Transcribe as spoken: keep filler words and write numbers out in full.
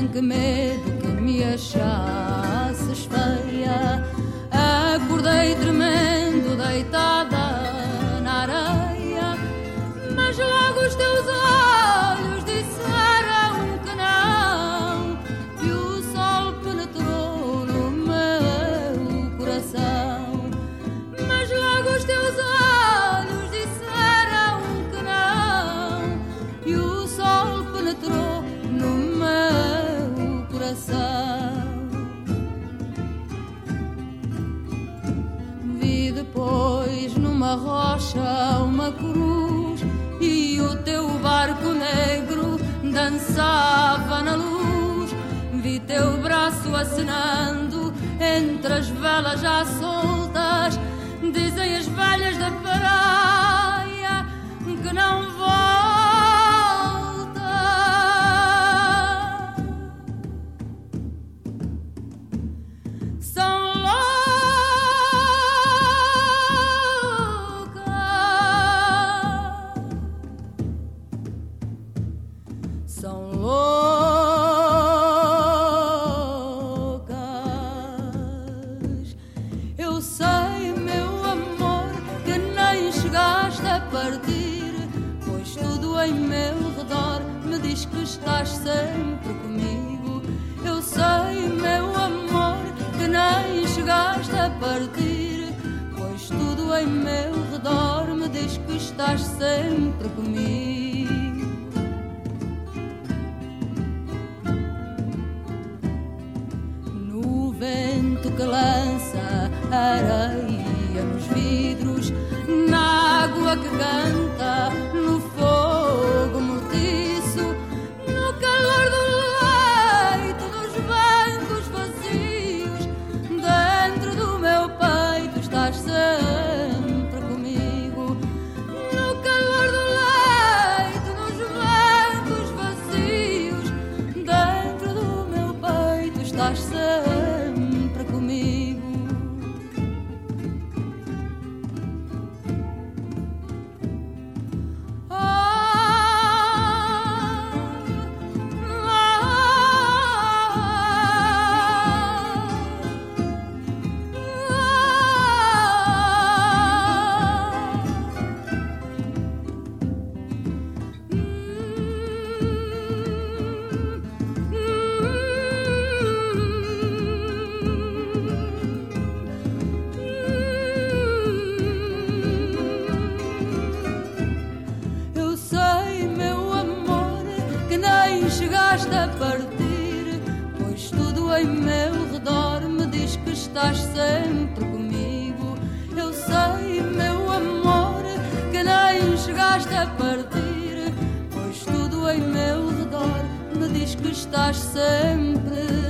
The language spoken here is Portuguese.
que medo que me achasses feia. Acordei tremendo, deitada na areia, mas logo os teus olhos disseram que não, e o sol penetrou no meu coração. Mas logo os teus olhos disseram que não, e o sol penetrou no meu coração. Vi depois numa rocha uma cruz, e o teu barco negro dançava na luz. Vi teu braço acenando entre as velas já soltas. Dizem as velhas da praia que não volta. São loucas, são loucas. Eu sei, meu amor, que nem chegaste a partir, pois tudo em meu redor me diz que estás sempre comigo. Eu sei, meu amor, que nem chegaste a partir, pois tudo em meu redor me diz que estás sempre comigo. No vento que lança areia nos vidros, na água que canta, no fogo mortiço, no calor do leito, nos bancos vazios, dentro do meu peito estás sempre comigo. No calor do leito, nos bancos vazios, dentro do meu peito estás sempre comigo. Chegaste a partir, pois tudo em meu redor me diz que estás sempre comigo. Eu sei, meu amor, que nem chegaste a partir, pois tudo em meu redor me diz que estás sempre